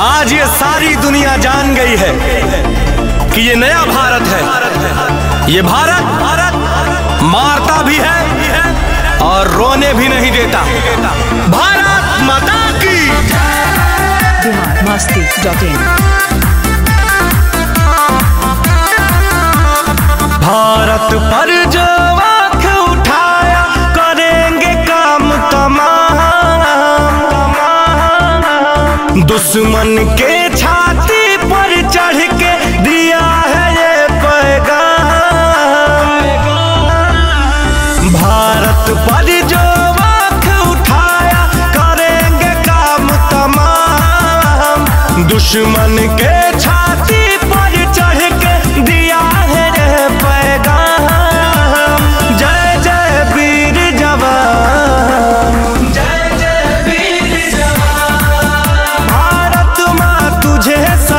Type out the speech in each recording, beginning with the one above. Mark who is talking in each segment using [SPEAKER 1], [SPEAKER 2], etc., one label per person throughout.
[SPEAKER 1] आज ये सारी दुनिया जान गई है कि ये नया भारत है। ये भारत मारता भी है और रोने भी नहीं देता। भारत माता की
[SPEAKER 2] biharmasti.in।
[SPEAKER 1] भारत पर जो आँख उठाया करेंगे काम तमाम। दुश्मन के छाती पर चढ़ के दिया है ये पैगाम। भारत पर जो आँख उठाया करेंगे काम तमाम। दुश्मन के छाती पर चढ़ के दिया है ये पैगाम। जय जय वीर जवान, जय जय वीर जवान। भारत माँ तुझे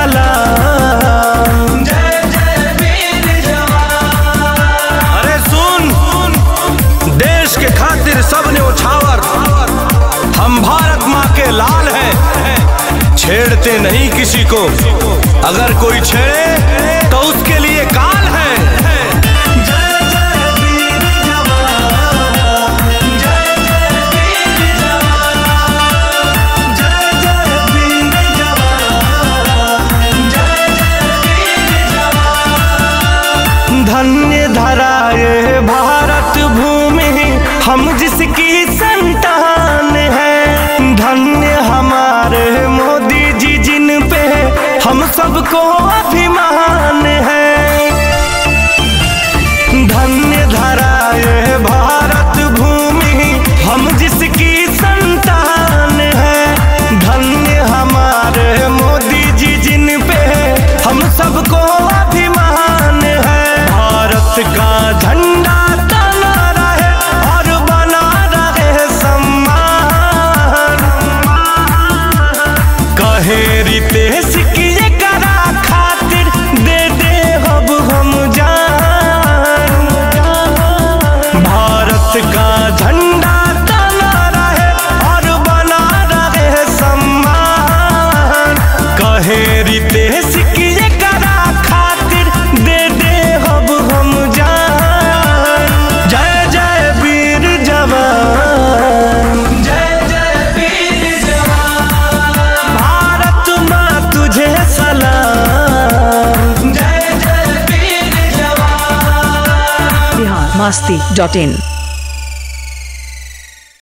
[SPEAKER 1] सलाम, जय जय वीर जवान। अरे सुन, देश के खातिर सबने उछावर। हम भारत माँ के लाल हैं, छेड़ते नहीं किसी को। अगर कोई छेड़े तो उसके लिए काल है। जय जय वीर जवान, जय जय वीर जवान। जय जय वीर जवान, जय जय वीर जवान। धन्य धरा ये भारत भूमि हम जिसकी संतान है। धन्य हमारे मोदी जी जिन पे हम सबको अभिमान है। धन्य धरा ये भारत भूमि हम जिसकी संतान है। धन्य हमारे मोदी जी जिन पे हम सबको अभिमान है। भारत का झंडा तना रहे और बना रहे सम्मान। कहे रितेश की ये करा खातिर दे दे अब हम जान। भारत का झंडा तना रहे और बना रहे सम्मान। कहे रितेश की ये करा खातिर दे दे अब हम जान। जय जय वीर जवान, जय जय वीर जवान। भारत माँ तुझे सलाम, जय जय वीर जवान।
[SPEAKER 2] biharmasti.in।